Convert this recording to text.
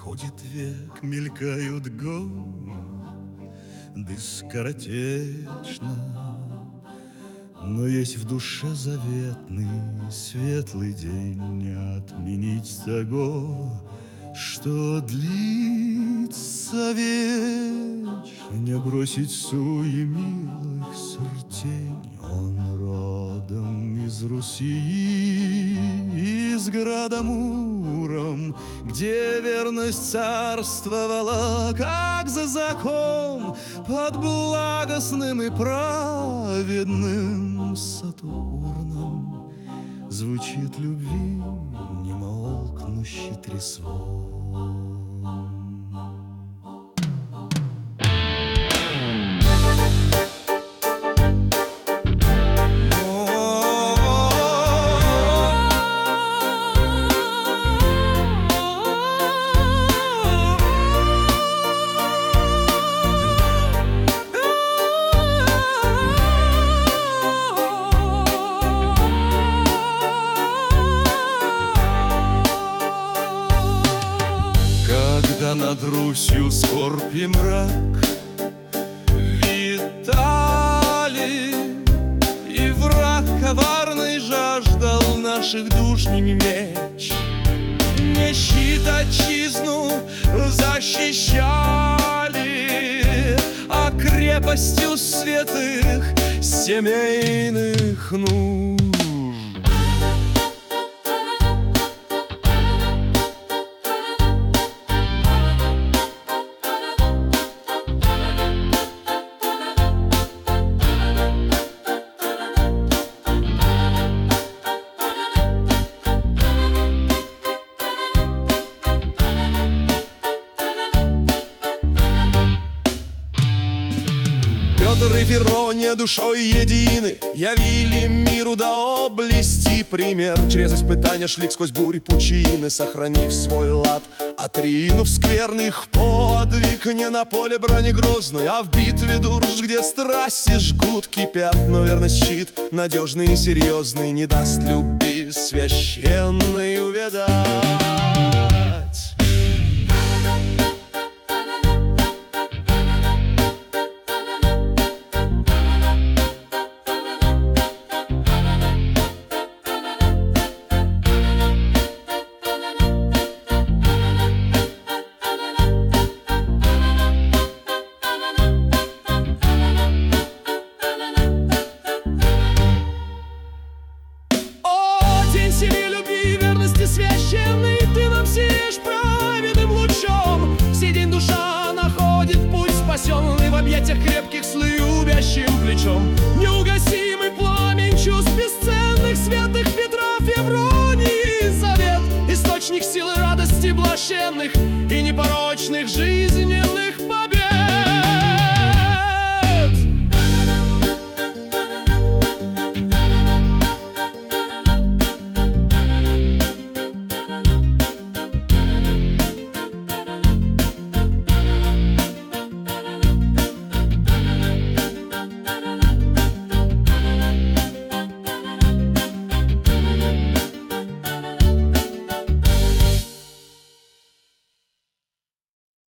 проходит век, мелькают годы скоротечно, но есть в душе заветный светлый день. Не отменить того, что длится вечно, не бросить суе милых сортень. Он родом из Руси, из града Муром, где верность царствовала, как за закон, под благостным и праведным Сатурном. Звучит любви немолкнущий трезвон. Над Русью скорбь и мрак витали, и враг коварный жаждал наших душ не меч. Не щит отчизну защищали, а крепостью святых семейных нужд. Петр и Верония душой едины явили миру да облести пример. Через испытания шли сквозь бури пучины, сохранив свой лад, отринув скверных подвиг. Не на поле брани грозной, а в битве дурж, где страсти жгут, кипят. Но верность щит надежный и серьезный не даст любви священной увядать. Священный, ты нам сияешь праведным лучом. В сей день душа находит путь спасенный в объятиях крепких с любящим плечом. Неугасимый пламень чувств бесценных святых Петра, Февронии завет, источник силы радости блаженных и непорочных жизней.